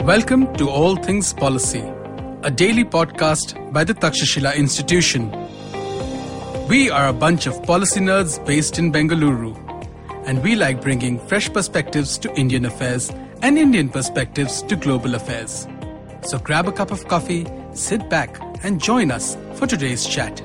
Welcome to All Things Policy, a daily podcast by the Takshashila Institution. We are a bunch of policy nerds based in Bengaluru, and we like bringing fresh perspectives to Indian affairs and Indian perspectives to global affairs. So grab a cup of coffee, sit back, and join us for today's chat.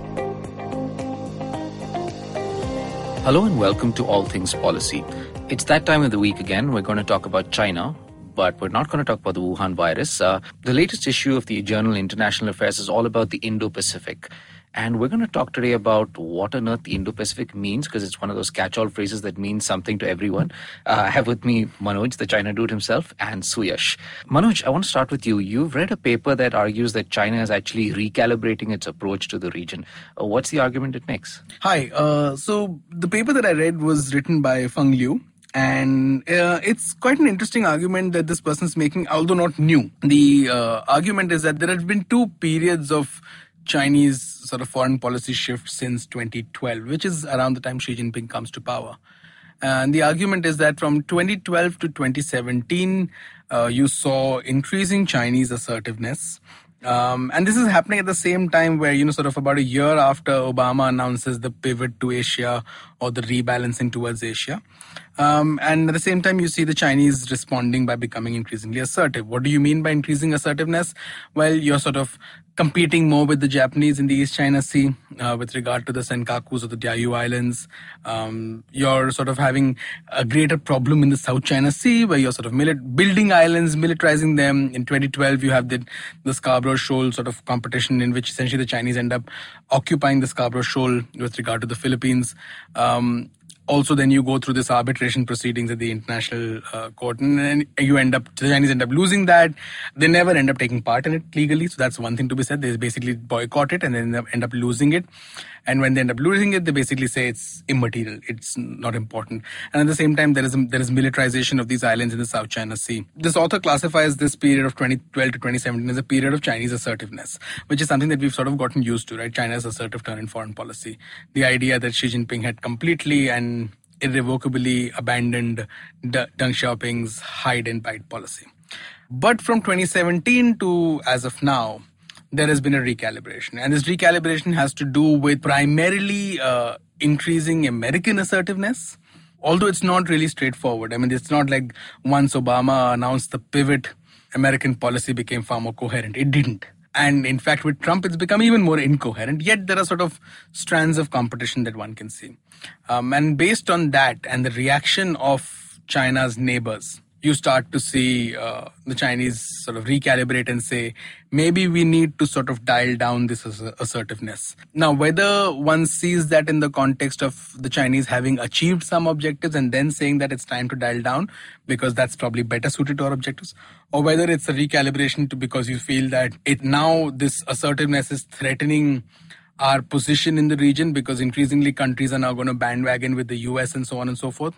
Hello and welcome to All Things Policy. It's that time of the week again. We're going to talk about China, but we're not going to talk about the Wuhan virus. The latest issue of the journal International Affairs is all about the Indo-Pacific. And we're going to talk today about what on earth the Indo-Pacific means, because it's one of those catch-all phrases that means something to everyone. I have with me Manoj, the China dude himself, and Suyash. Manoj, I want to start with you. You've read a paper that argues that China is actually recalibrating its approach to the region. What's the argument it makes? Hi. So the paper that I read was written by Feng Liu. And it's quite an interesting argument that this person's making, although not new. The argument is that there have been two periods of Chinese sort of foreign policy shift since 2012, which is around the time Xi Jinping comes to power. And the argument is that from 2012 to 2017, you saw increasing Chinese assertiveness. And this is happening at the same time where, sort of about a year after Obama announces the pivot to Asia or the rebalancing towards Asia. And at the same time, you see the Chinese responding by becoming increasingly assertive. What do you mean by increasing assertiveness? Well, you're sort of competing more with the Japanese in the East China Sea with regard to the Senkakus or the Diaoyu Islands. You're sort of having a greater problem in the South China Sea where you're sort of building islands, militarizing them. In 2012, you have the Scarborough Shoal sort of competition in which essentially the Chinese end up occupying the Scarborough Shoal with regard to the Philippines. Also, then you go through this arbitration proceedings at the international court, and then the Chinese end up losing that. They never end up taking part in it legally, so that's one thing to be said. They basically boycott it and then end up losing it. And when they end up losing it, they basically say it's immaterial, it's not important. And at the same time, there is militarization of these islands in the South China Sea. This author classifies this period of 2012 to 2017 as a period of Chinese assertiveness, which is something that we've sort of gotten used to, right? China's assertive turn in foreign policy. The idea that Xi Jinping had completely and irrevocably abandoned Deng Xiaoping's hide and bite policy. But from 2017 to as of now, there has been a recalibration. And this recalibration has to do with primarily increasing American assertiveness, although it's not really straightforward. I mean, it's not like once Obama announced the pivot, American policy became far more coherent. It didn't. And in fact, with Trump, it's become even more incoherent. Yet there are sort of strands of competition that one can see. And based on that and the reaction of China's neighbors, you start to see the Chinese sort of recalibrate and say, maybe we need to sort of dial down this assertiveness. Now, whether one sees that in the context of the Chinese having achieved some objectives and then saying that it's time to dial down because that's probably better suited to our objectives, or whether it's a recalibration because you feel that this assertiveness is threatening our position in the region because increasingly countries are now going to bandwagon with the US and so on and so forth.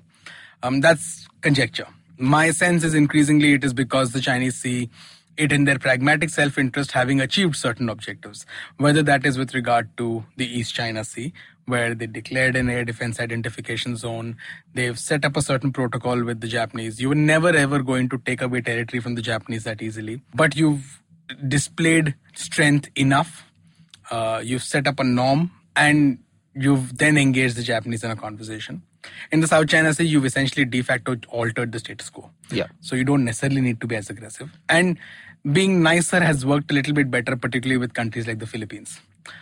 That's conjecture. My sense is increasingly it is because the Chinese see it in their pragmatic self-interest having achieved certain objectives, whether that is with regard to the East China Sea, where they declared an air defense identification zone. They've set up a certain protocol with the Japanese. You were never ever going to take away territory from the Japanese that easily, but you've displayed strength enough. You've set up a norm and you've then engaged the Japanese in a conversation. In the South China Sea, you've essentially de facto altered the status quo. Yeah. So you don't necessarily need to be as aggressive. And being nicer has worked a little bit better, particularly with countries like the Philippines.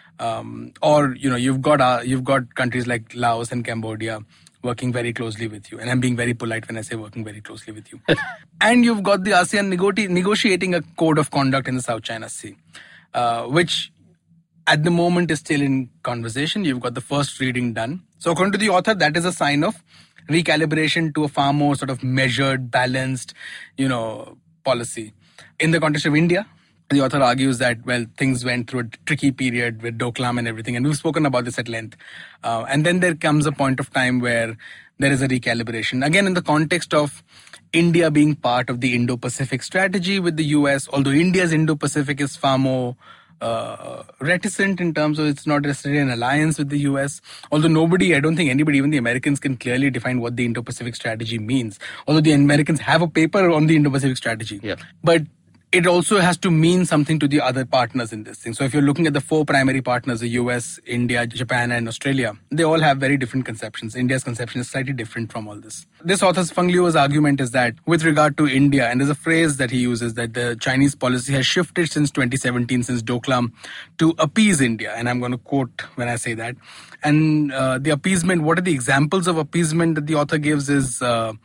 You've got countries like Laos and Cambodia working very closely with you. And I'm being very polite when I say working very closely with you. And you've got the ASEAN negotiating a code of conduct in the South China Sea, which at the moment is still in conversation. You've got the first reading done. So according to the author, that is a sign of recalibration to a far more sort of measured, balanced, policy. In the context of India, the author argues that, things went through a tricky period with Doklam and everything. And we've spoken about this at length. And then there comes a point of time where there is a recalibration. Again, in the context of India being part of the Indo-Pacific strategy with the US, although India's Indo-Pacific is far more reticent in terms of it's not necessarily an alliance with the US. Although I don't think anybody, even the Americans, can clearly define what the Indo-Pacific strategy means. Although the Americans have a paper on the Indo-Pacific strategy. Yeah. But it also has to mean something to the other partners in this thing. So if you're looking at the 4 primary partners, the US, India, Japan, and Australia, they all have very different conceptions. India's conception is slightly different from all this. This author's Feng Liu's argument is that with regard to India, and there's a phrase that he uses, that the Chinese policy has shifted since 2017, since Doklam, to appease India. And I'm going to quote when I say that. And the appeasement, what are the examples of appeasement that the author gives is,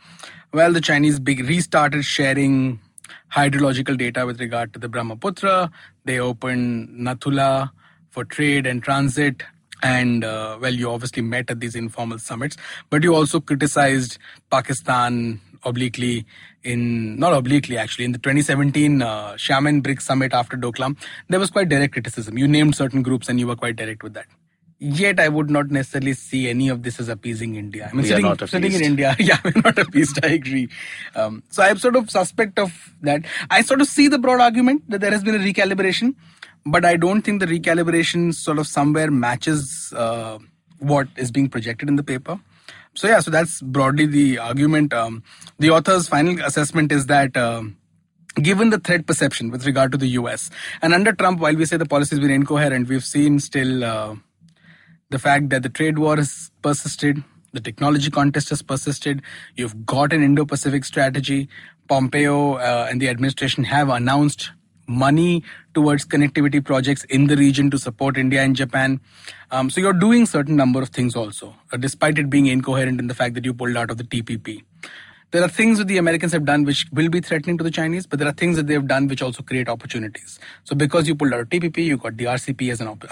the Chinese restarted sharing hydrological data with regard to the Brahmaputra. They opened Nathula for trade and transit. And, you obviously met at these informal summits. But you also criticized Pakistan obliquely not obliquely actually, in the 2017 Xiamen BRICS summit after Doklam. There was quite direct criticism. You named certain groups and you were quite direct with that. Yet I would not necessarily see any of this as appeasing India. I mean, sitting in India, we're not appeased, I agree. So I'm sort of suspect of that. I sort of see the broad argument that there has been a recalibration, but I don't think the recalibration sort of somewhere matches what is being projected in the paper. So that's broadly the argument. The author's final assessment is that given the threat perception with regard to the US, and under Trump, while we say the policy has been incoherent, we've seen still the fact that the trade war has persisted, the technology contest has persisted, you've got an Indo-Pacific strategy. Pompeo and the administration have announced money towards connectivity projects in the region to support India and Japan. So you're doing certain number of things also, despite it being incoherent in the fact that you pulled out of the TPP. There are things that the Americans have done which will be threatening to the Chinese, but there are things that they have done which also create opportunities. So because you pulled out of TPP, you got the RCEP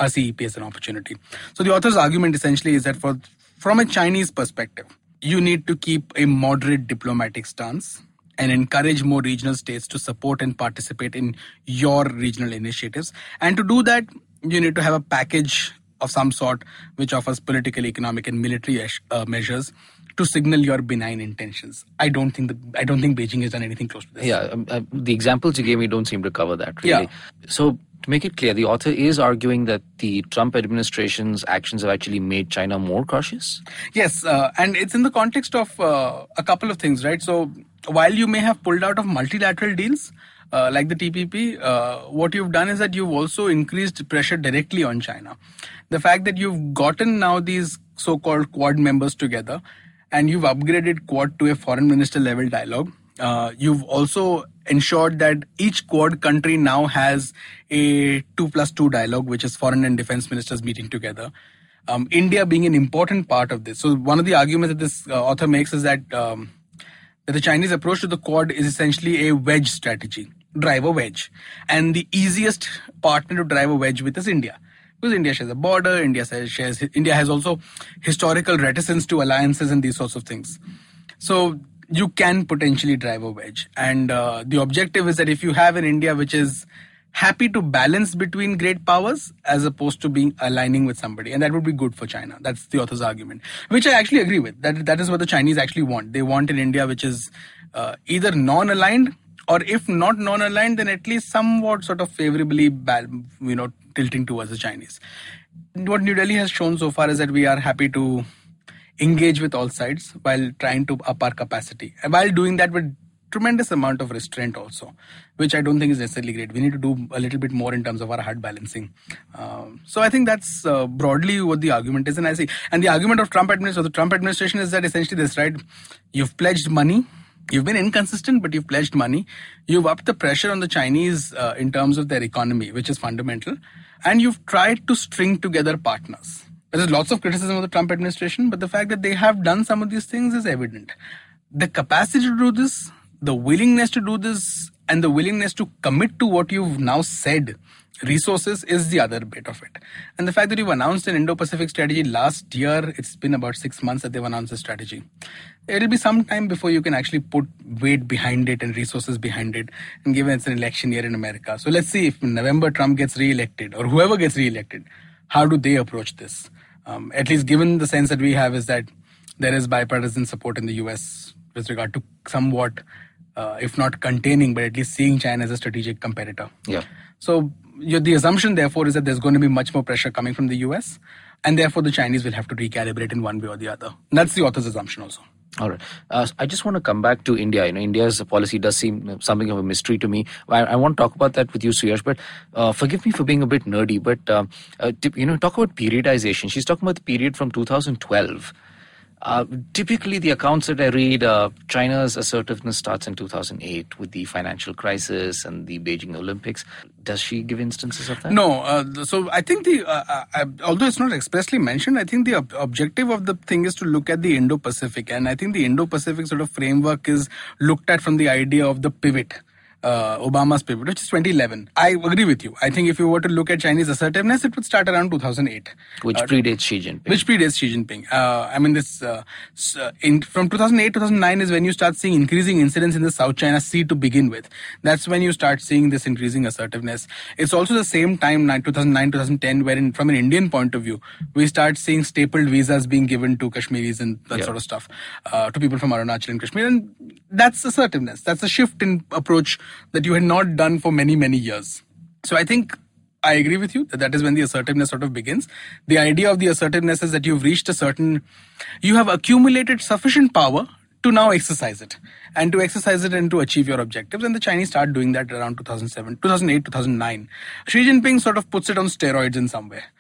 as an opportunity. So the author's argument essentially is that from a Chinese perspective, you need to keep a moderate diplomatic stance and encourage more regional states to support and participate in your regional initiatives. And to do that, you need to have a package of some sort which offers political, economic, and military measures to signal your benign intentions. I don't think Beijing has done anything close to this. The examples you gave me don't seem to cover that, really. Yeah. So to make it clear, the author is arguing that the Trump administration's actions have actually made China more cautious? Yes, and it's in the context of a couple of things, right? So while you may have pulled out of multilateral deals, like the TPP, what you've done is that you've also increased pressure directly on China. The fact that you've gotten now these so-called Quad members together and you've upgraded Quad to a foreign minister level dialogue. You've also ensured that each Quad country now has a 2+2 dialogue, which is foreign and defense ministers meeting together. India being an important part of this. So one of the arguments that this author makes is that the Chinese approach to the Quad is essentially a wedge strategy, drive a wedge. And the easiest partner to drive a wedge with is India. Because India shares a border, India has also historical reticence to alliances and these sorts of things. So you can potentially drive a wedge. And the objective is that if you have an India which is happy to balance between great powers as opposed to aligning with somebody, and that would be good for China. That's the author's argument, which I actually agree with. That is what the Chinese actually want. They want an India which is either non-aligned, or if not non-aligned, then at least somewhat sort of favorably tilting towards the Chinese. What New Delhi has shown so far is that we are happy to engage with all sides while trying to up our capacity. And while doing that with tremendous amount of restraint also, which I don't think is necessarily great. We need to do a little bit more in terms of our hard balancing. So I think that's broadly what the argument is. And the argument of the Trump administration is that essentially this, right? You've pledged money. You've been inconsistent, but you've pledged money. You've upped the pressure on the Chinese in terms of their economy, which is fundamental. And you've tried to string together partners. There's lots of criticism of the Trump administration, but the fact that they have done some of these things is evident. The capacity to do this, the willingness to do this, and the willingness to commit to what you've now said, resources, is the other bit of it. And the fact that you've announced an Indo-Pacific strategy last year, it's been about 6 months that they've announced a strategy. It'll be some time before you can actually put weight behind it and resources behind it, and given it's an election year in America. So let's see if in November Trump gets re-elected, or whoever gets re-elected, how do they approach this? At least given the sense that we have is that there is bipartisan support in the US with regard to somewhat, if not containing, but at least seeing China as a strategic competitor. Yeah. So the assumption, therefore, is that there's going to be much more pressure coming from the US, and therefore the Chinese will have to recalibrate in one way or the other. And that's the author's assumption also. All right. I just want to come back to India. India's policy does seem something of a mystery to me. I want to talk about that with you, Suyash, but forgive me for being a bit nerdy, but, talk about periodization. She's talking about the period from 2012. Typically, the accounts that I read, China's assertiveness starts in 2008 with the financial crisis and the Beijing Olympics. Does she give instances of that? No. So I think although it's not expressly mentioned, I think the objective of the thing is to look at the Indo-Pacific. And I think the Indo-Pacific sort of framework is looked at from the idea of the pivot. Obama's pivot, which is 2011. I agree with you. I think if you were to look at Chinese assertiveness, it would start around 2008. Which predates Xi Jinping. From 2008 2009 is when you start seeing increasing incidents in the South China Sea to begin with. That's when you start seeing this increasing assertiveness. It's also the same time, 2009 2010, wherein from an Indian point of view, we start seeing stapled visas being given to Kashmiris and that sort of stuff, to people from Arunachal and Kashmir. And that's assertiveness. That's a shift in approach that you had not done for many, many years. So I think I agree with you that is when the assertiveness sort of begins. The idea of the assertiveness is that you've reached you have accumulated sufficient power to now exercise it and to exercise it and to achieve your objectives. And the Chinese start doing that around 2008, 2009. Xi Jinping sort of puts it on steroids in some way.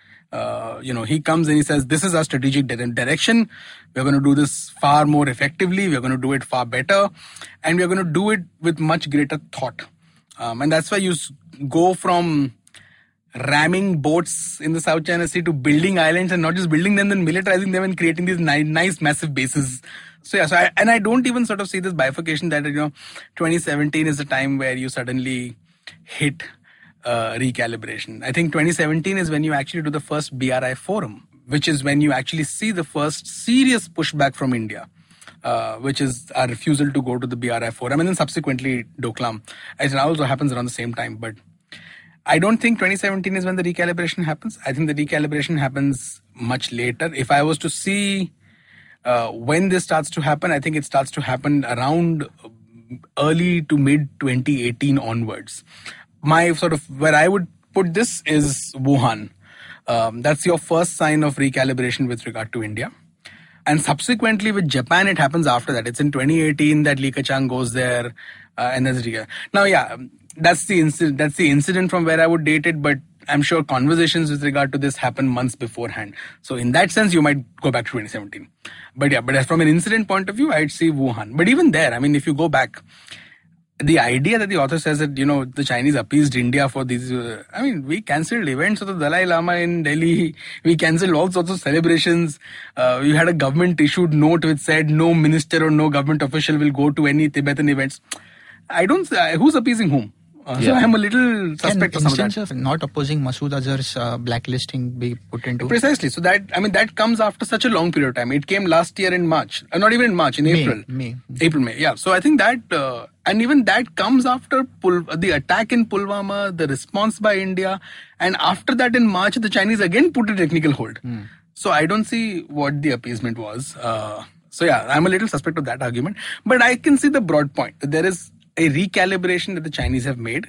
He comes and he says, this is our strategic direction. We're going to do this far more effectively. We're going to do it far better. And we're going to do it with much greater thought. And that's why you go from ramming boats in the South China Sea to building islands, and not just building them, then militarizing them and creating these nice massive bases. So I don't even sort of see this bifurcation that 2017 is the time where you suddenly hit recalibration. I think 2017 is when you actually do the first BRI forum, which is when you actually see the first serious pushback from India, which is our refusal to go to the BRI forum, and then subsequently Doklam. It also happens around the same time, but I don't think 2017 is when the recalibration happens. I think the recalibration happens much later. If I was to see when this starts to happen, I think it starts to happen around early to mid 2018 onwards. Where I would put this is Wuhan. That's your first sign of recalibration with regard to India. And subsequently with Japan, it happens after that. It's in 2018 that Li Keqiang goes there, and that's now, that's the incident from where I would date it, but I'm sure conversations with regard to this happen months beforehand. So in that sense, you might go back to 2017. But from an incident point of view, I'd see Wuhan. But even there, if you go back, the idea that the author says that, the Chinese appeased India for these, we cancelled events of the Dalai Lama in Delhi. We cancelled all sorts of celebrations. We had a government issued note which said no minister or no government official will go to any Tibetan events. Who's appeasing whom? So I'm a little suspect of some of that. Can instance of not opposing Masood Azhar's blacklisting be put into? Precisely. So that comes after such a long period of time. It came last year in March. Not even in March, in April. May. April, May. Yeah. So I think that, and even that comes after the attack in Pulwama, the response by India. And after that in March, the Chinese again put a technical hold. So I don't see what the appeasement was. I'm a little suspect of that argument. But I can see the broad point. There is a recalibration that the Chinese have made.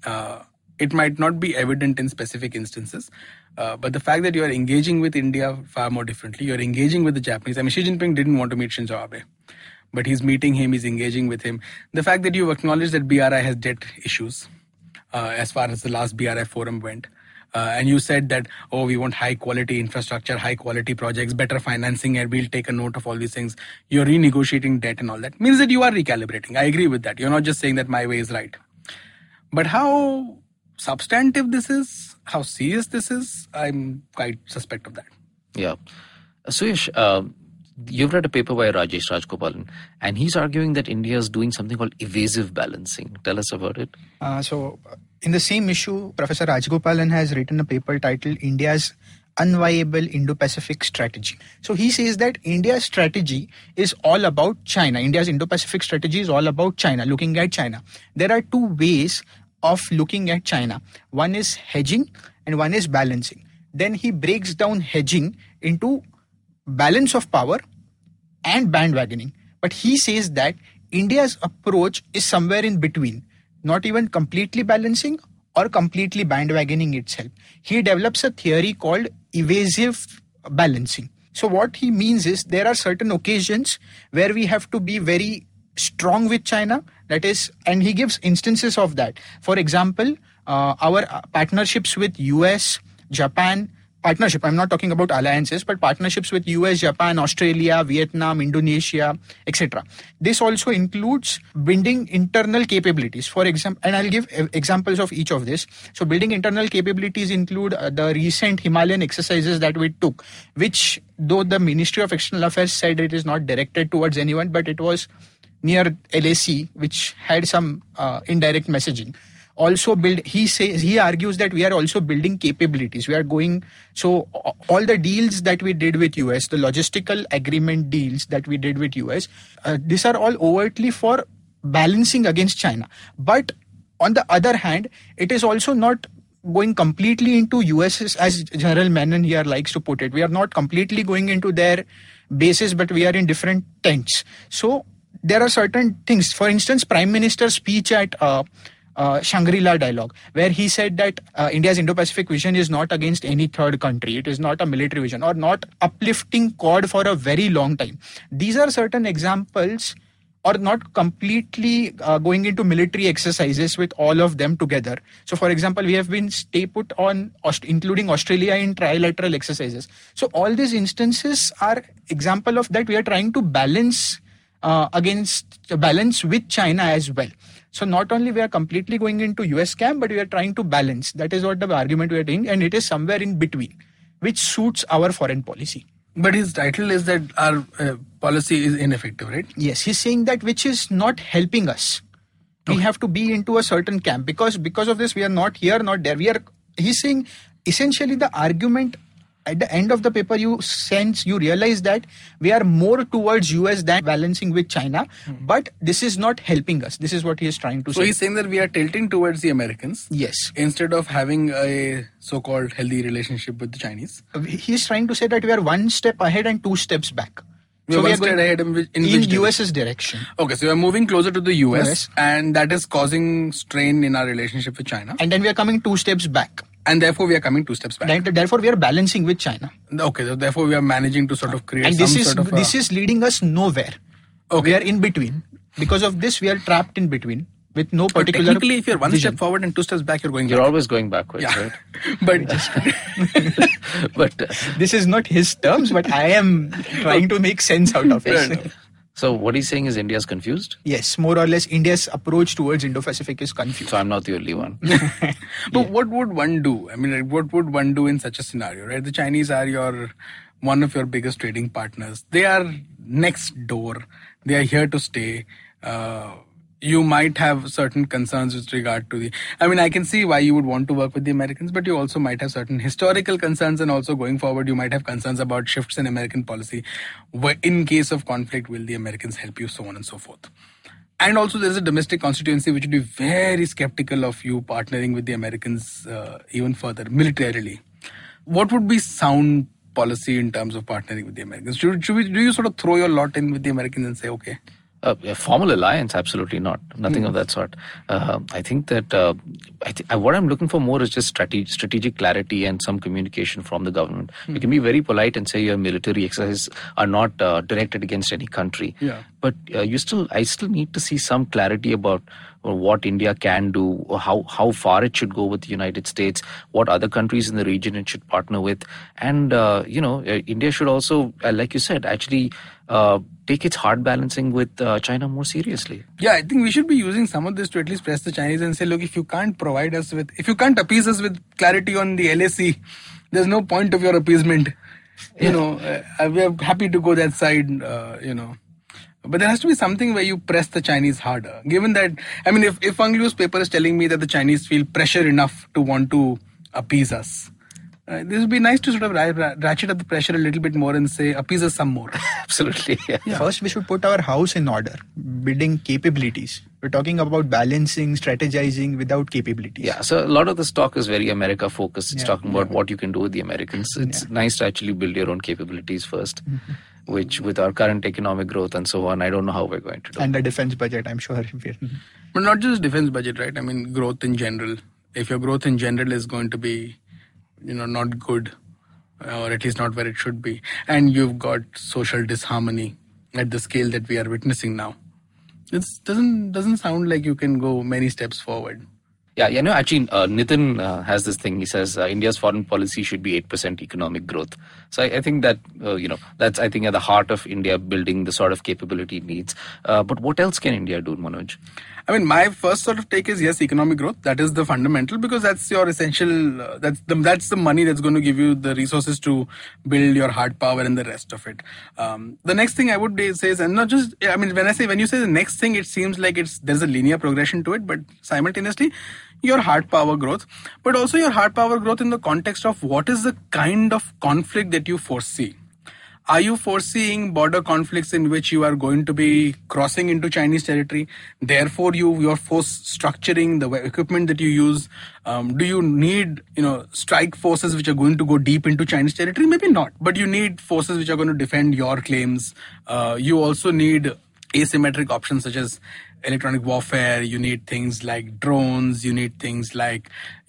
It might not be evident in specific instances, but the fact that you are engaging with India far more differently, you're engaging with the Japanese. Xi Jinping didn't want to meet Shinzo Abe, but he's meeting him, he's engaging with him. The fact that you've acknowledged that BRI has debt issues, as far as the last BRI forum went, and you said that, we want high quality infrastructure, high quality projects, better financing, and we'll take a note of all these things. You're renegotiating debt and all that. Means that you are recalibrating. I agree with that. You're not just saying that my way is right. But how substantive this is, how serious this is, I'm quite suspect of that. Yeah. Suyash, you've read a paper by Rajesh Rajgopalan, and he's arguing that India is doing something called evasive balancing. Tell us about it. In the same issue, Professor Rajgopalan has written a paper titled India's Unviable Indo-Pacific Strategy. So he says that India's strategy is all about China. India's Indo-Pacific strategy is all about China, looking at China. There are two ways of looking at China. One is hedging and one is balancing. Then he breaks down hedging into balance of power and bandwagoning. But he says that India's approach is somewhere in between, not even completely balancing or completely bandwagoning itself. He develops a theory called evasive balancing. So what he means is there are certain occasions where we have to be very strong with China. That is, and he gives instances of that. For example, our partnerships with US, Japan, partnership, I'm not talking about alliances, but partnerships with US, Japan, Australia, Vietnam, Indonesia, etc. This also includes building internal capabilities. For example, and I'll give examples of each of this. So building internal capabilities include the recent Himalayan exercises that we took, which though the Ministry of External Affairs said it is not directed towards anyone, but it was near LAC, which had some indirect messaging. Also he argues that we are also building capabilities. We are going, so all the deals that we did with US, the logistical agreement deals that we did with US, these are all overtly for balancing against China. But on the other hand, it is also not going completely into US, as General Menon here likes to put it. We are not completely going into their bases, but we are in different tents. So there are certain things. For instance, Prime Minister's speech at Shangri-La dialogue, where he said that India's Indo-Pacific vision is not against any third country. It is not a military vision or not uplifting Quad for a very long time. These are certain examples, or not completely going into military exercises with all of them together. So, for example, we have been stay put on including Australia in trilateral exercises. So, all these instances are example of that we are trying to balance with China as well. So not only we are completely going into US camp, but we are trying to balance. That is what the argument we are doing, and it is somewhere in between, which suits our foreign policy. But his title is that our policy is ineffective, right? Yes, he's saying that which is not helping us. We have to be into a certain camp because of this we are not here, not there. He's saying essentially the argument at the end of the paper, you realize that we are more towards US than balancing with China, but this is not helping us. This is what he is trying to say. So he's saying that we are tilting towards the Americans. Yes. Instead of having a so-called healthy relationship with the Chinese. He's trying to say that we are one step ahead and two steps back. We are going ahead in US's direction. Okay, so we are moving closer to the US, and that is causing strain in our relationship with China. And then we are coming two steps back. And therefore, we are coming two steps back. Therefore, we are balancing with China. Okay, so therefore, we are managing to sort of create and this is leading us nowhere. Okay. We are in between. Because of this, we are trapped in between with no particular. But technically, if you're one step forward and two steps back, you're always going backwards, right? But this is not his terms, but I am trying to make sense out of it. So what he's saying is India's confused? Yes, more or less India's approach towards Indo-Pacific is confused. So I'm not the only one. But what would one do? I mean, what would one do in such a scenario, right? The Chinese are one of your biggest trading partners. They are next door. They are here to stay. You might have certain concerns with regard to I can see why you would want to work with the Americans, but you also might have certain historical concerns, and also going forward, you might have concerns about shifts in American policy. In case of conflict, will the Americans help you, so on and so forth. And also there is a domestic constituency which would be very skeptical of you partnering with the Americans even further, militarily. What would be sound policy in terms of partnering with the Americans? Do you sort of throw your lot in with the Americans and say, okay? A formal alliance, absolutely not. Nothing of that sort. I think that what I'm looking for more is just strategic clarity and some communication from the government. You can be very polite and say your military exercises are not directed against any country. Yeah. But I still need to see some clarity about what India can do, or how far it should go with the United States, what other countries in the region it should partner with. And, India should also, like you said, actually take its hard balancing with China more seriously. Yeah, I think we should be using some of this to at least press the Chinese and say, look, if you can't appease us with clarity on the LAC, there's no point of your appeasement. We are happy to go that side, But there has to be something where you press the Chinese harder. Given that, if Feng Liu's paper is telling me that the Chinese feel pressure enough to want to appease us, this would be nice to sort of ratchet up the pressure a little bit more and say, appease us some more. Absolutely. Yeah. First, we should put our house in order, building capabilities. We're talking about balancing, strategizing without capabilities. Yeah, so a lot of this talk is very America focused. It's talking about what you can do with the Americans. It's nice to actually build your own capabilities first. Which with our current economic growth and so on, I don't know how we're going to do. And the defense budget, I'm sure. But not just defense budget, right? Growth in general. if your growth in general is going to be, not good, or at least not where it should be, and you've got social disharmony at the scale that we are witnessing now, it doesn't sound like you can go many steps forward. Yeah, actually, Nitin has this thing. He says India's foreign policy should be 8% economic growth. So I think that, that's, I think, at the heart of India building the sort of capability it needs. But what else can India do, Manoj? I mean, my first sort of take is, yes, economic growth. That is the fundamental, because that's your essential, that's the money that's going to give you the resources to build your hard power and the rest of it. The next thing I would say is, and not just, I mean, when you say the next thing, it seems like there's a linear progression to it, but simultaneously, your hard power growth, but also your hard power growth in the context of what is the kind of conflict that you foresee. Are you foreseeing border conflicts in which you are going to be crossing into Chinese territory? Therefore, your force structuring, the equipment that you use, do you need, strike forces which are going to go deep into Chinese territory? Maybe not, but you need forces which are going to defend your claims. You also need asymmetric options such as electronic warfare. You need things like drones. You need things like,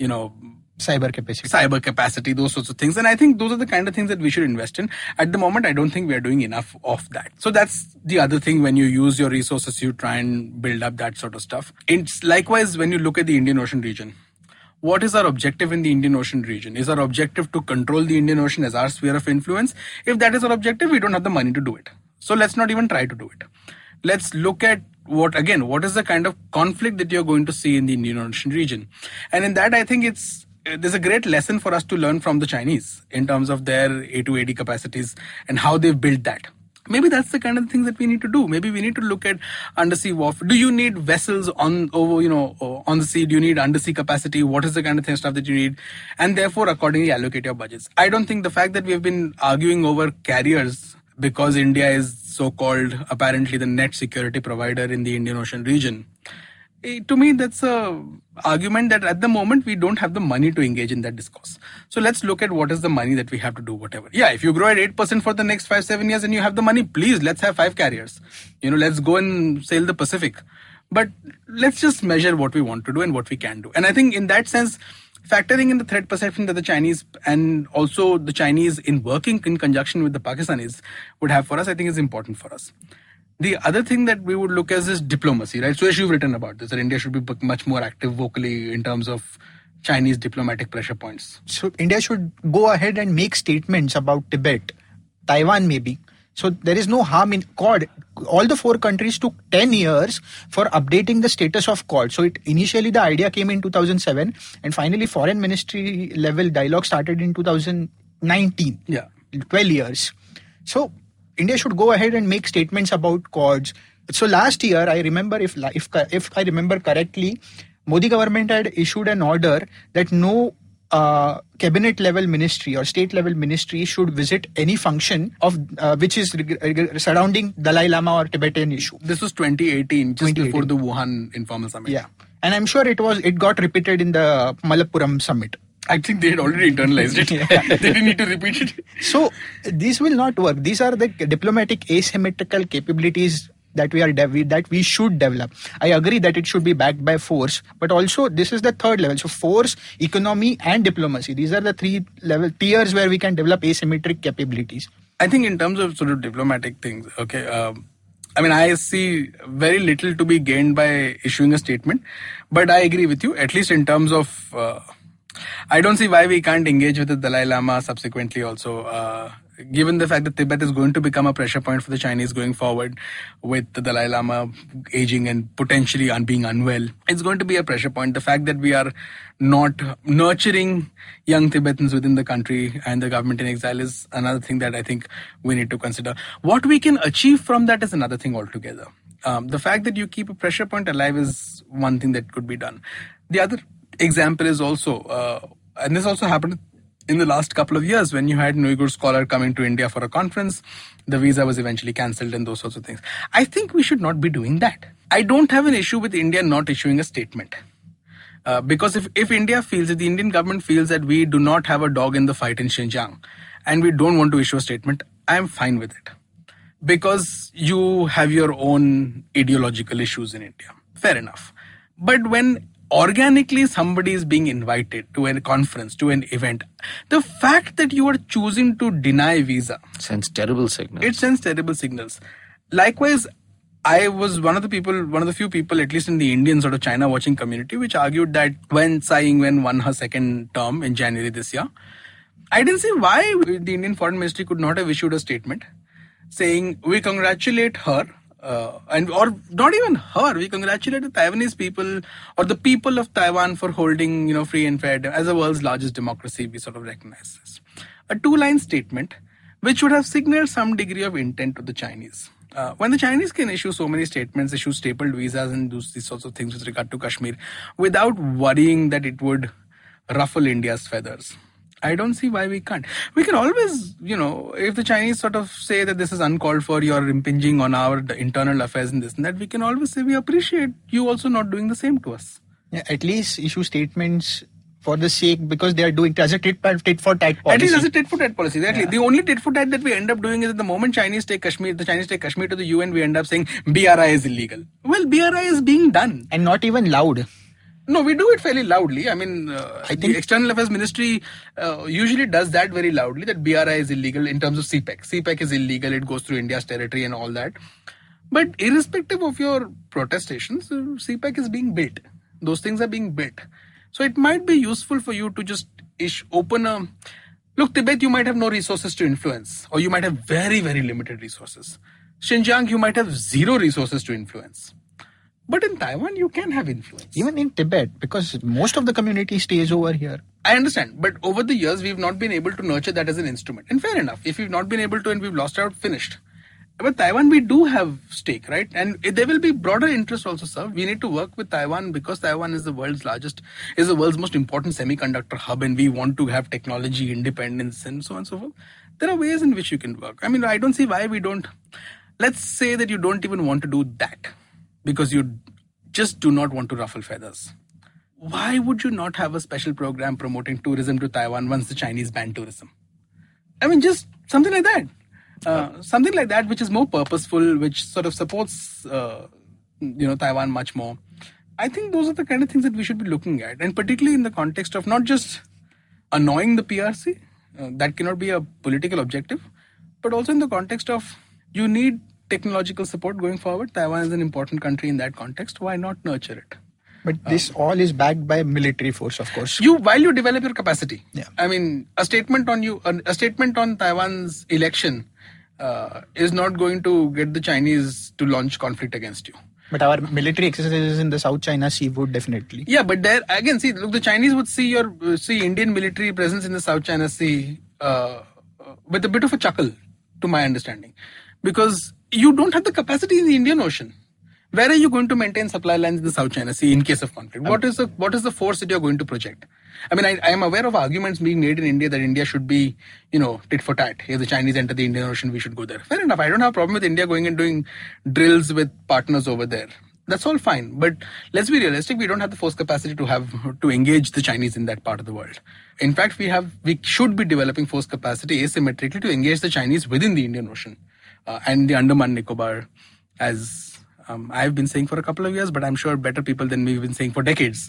cyber capacity, those sorts of things. And I think those are the kind of things that we should invest in. At the moment, I don't think we are doing enough of that. So that's the other thing. When you use your resources, you try and build up that sort of stuff. It's likewise when you look at the Indian Ocean region. What is our objective in the Indian Ocean region? Is our objective to control the Indian Ocean as our sphere of influence? If that is our objective, we don't have the money to do it. So let's not even try to do it. Let's look at what is the kind of conflict that you're going to see in the Indian Ocean region. And in that, I think there's a great lesson for us to learn from the Chinese in terms of their A2AD capacities and how they've built that. Maybe that's the kind of things that we need to do. Maybe we need to look at undersea warfare. Do you need vessels on the sea? Do you need undersea capacity? What is the kind of stuff that you need? And therefore, accordingly, allocate your budgets. I don't think the fact that we have been arguing over carriers because India is so-called apparently the net security provider in the Indian Ocean region. To me, that's a argument that at the moment we don't have the money to engage in that discourse. So let's look at what is the money that we have to do whatever. Yeah, if you grow at 8% for the next 5-7 years and you have the money, please, let's have 5 carriers. Let's go and sail the Pacific. But let's just measure what we want to do and what we can do. And I think in that sense, factoring in the threat perception that the Chinese and also the Chinese in working in conjunction with the Pakistanis would have for us, I think is important for us. The other thing that we would look at is diplomacy, right? So as you've written about this, that India should be much more active vocally in terms of Chinese diplomatic pressure points. So India should go ahead and make statements about Tibet, Taiwan maybe. So there is no harm in Quad. All the 4 countries took 10 years for updating the status of Quad. So initially the idea came in 2007 and finally foreign ministry level dialogue started in 2019. Yeah. 12 years. So India should go ahead and make statements about Quads. So last year, I remember, if I remember correctly, Modi government had issued an order that no cabinet level ministry or state level ministry should visit any function of which is surrounding Dalai Lama or Tibetan issue. This was 2018, just before the Wuhan informal summit. Yeah, and I'm sure it got repeated in the Malappuram summit. I think they had already internalized it. They didn't need to repeat it. So these will not work. These are the diplomatic asymmetrical capabilities that we should develop. I agree that it should be backed by force, but also this is the third level. So force, economy, and diplomacy. These are the 3 tiers where we can develop asymmetric capabilities. I think in terms of sort of diplomatic things, okay. I see very little to be gained by issuing a statement, but I agree with you. At least in terms of I don't see why we can't engage with the Dalai Lama subsequently also, given the fact that Tibet is going to become a pressure point for the Chinese going forward with the Dalai Lama aging and potentially being unwell. It's going to be a pressure point. The fact that we are not nurturing young Tibetans within the country and the government in exile is another thing that I think we need to consider. What we can achieve from that is another thing altogether. The fact that you keep a pressure point alive is one thing that could be done. The other example is also, and this also happened in the last couple of years when you had an Uyghur scholar coming to India for a conference, the visa was eventually cancelled and those sorts of things. I think we should not be doing that. I don't have an issue with India not issuing a statement. Because if India feels, if the Indian government feels that we do not have a dog in the fight in Xinjiang and we don't want to issue a statement, I am fine with it. Because you have your own ideological issues in India. Fair enough. But when organically somebody is being invited to a conference, to an event, the fact that you are choosing to deny visa sends terrible signals. It sends terrible signals. Likewise, I was one of the few people, at least in the Indian sort of China watching community, which argued that when Tsai Ing-wen won her second term in January this year, I didn't see why the Indian Foreign Ministry could not have issued a statement saying we congratulate her, or not even her, we congratulate the Taiwanese people or the people of Taiwan for holding, free and fair, as the world's largest democracy. We sort of recognize this. A 2-line statement which would have signaled some degree of intent to the Chinese. When the Chinese can issue so many statements, issue stapled visas and do these sorts of things with regard to Kashmir without worrying that it would ruffle India's feathers, I don't see why we can't. We can always, if the Chinese sort of say that this is uncalled for, you're impinging on our internal affairs and this and that, we can always say we appreciate you also not doing the same to us. Yeah, at least issue statements for the sake, because they are doing it as a tit for tat policy. At least as a tit for tat policy. Exactly. Yeah. The only tit for tat that we end up doing is at the moment the Chinese take Kashmir to the UN, we end up saying BRI is illegal. Well, BRI is being done. And not even loud. No, we do it fairly loudly. I mean, I think the External Affairs Ministry usually does that very loudly, that BRI is illegal in terms of CPEC. CPEC is illegal, it goes through India's territory and all that. But irrespective of your protestations, CPEC is being built. Those things are being built. So it might be useful for you to just open a... Look, Tibet, you might have no resources to influence, or you might have very, very limited resources. Xinjiang, you might have zero resources to influence. But in Taiwan, you can have influence. Even in Tibet, because most of the community stays over here. I understand. But over the years, we've not been able to nurture that as an instrument. And fair enough. If we've not been able to and we've lost out, finished. But Taiwan, we do have stake, right? And there will be broader interest also served. We need to work with Taiwan because Taiwan is the world's most important semiconductor hub, and we want to have technology independence and so on and so forth. There are ways in which you can work. I mean, I don't see why we don't. Let's say that you don't even want to do that because you just do not want to ruffle feathers. Why would you not have a special program promoting tourism to Taiwan once the Chinese ban tourism? I mean, just something like that. Something like that which is more purposeful, which sort of supports Taiwan much more. I think those are the kind of things that we should be looking at, and particularly in the context of not just annoying the PRC, that cannot be a political objective, but also in the context of you need technological support going forward. Taiwan is an important country in that context. Why not nurture it? But this all is backed by military force, of course. While you develop your capacity. Yeah. I mean, a statement on Taiwan's election is not going to get the Chinese to launch conflict against you. But our military exercises in the South China Sea would definitely. Yeah, but there again, the Chinese would see Indian military presence in the South China Sea with a bit of a chuckle, to my understanding, because you don't have the capacity in the Indian Ocean. Where are you going to maintain supply lines in the South China Sea in case of conflict? What is the force that you're going to project? I mean, I am aware of arguments being made in India that India should be, tit for tat. If the Chinese enter the Indian Ocean, we should go there. Fair enough. I don't have a problem with India going and doing drills with partners over there. That's all fine. But let's be realistic. We don't have the force capacity to engage the Chinese in that part of the world. In fact, we should be developing force capacity asymmetrically to engage the Chinese within the Indian Ocean and the Andaman Nicobar, as I've been saying for a couple of years, but I'm sure better people than me have been saying for decades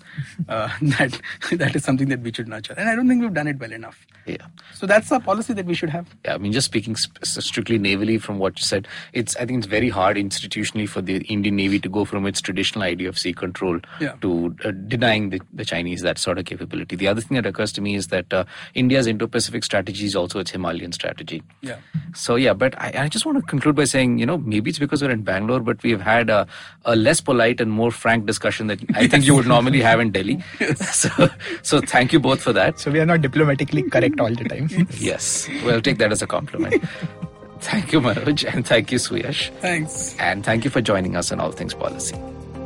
that is something that we should nurture. And I don't think we've done it well enough. Yeah. So that's a policy that we should have. Yeah, I mean, just speaking strictly navally from what you said, I think it's very hard institutionally for the Indian Navy to go from its traditional idea of sea control to denying the Chinese that sort of capability. The other thing that occurs to me is that India's Indo-Pacific strategy is also its Himalayan strategy. Yeah. So yeah, but I just want to conclude by saying, maybe it's because we're in Bangalore, but we've had a less polite and more frank discussion that I think you would normally have in Delhi. Yes. So thank you both for that. So we are not diplomatically correct all the time. Yes. Well, take that as a compliment. Thank you, Manoj, and thank you, Suyash. Thanks. And thank you for joining us on All Things Policy.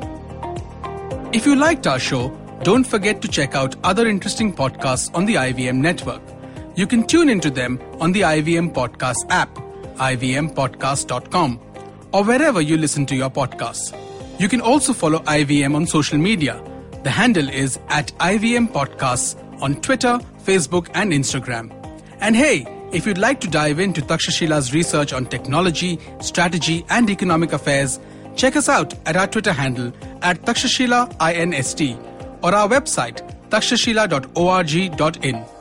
If you liked our show, don't forget to check out other interesting podcasts on the IVM network. You can tune into them on the IVM Podcast app, ivmpodcast.com, or wherever you listen to your podcasts. You can also follow IVM on social media. The handle is @IVM Podcasts on Twitter, Facebook, and Instagram. And hey, if you'd like to dive into Takshashila's research on technology, strategy, and economic affairs, check us out at our Twitter handle @TakshashilaINST, or our website takshashila.org.in.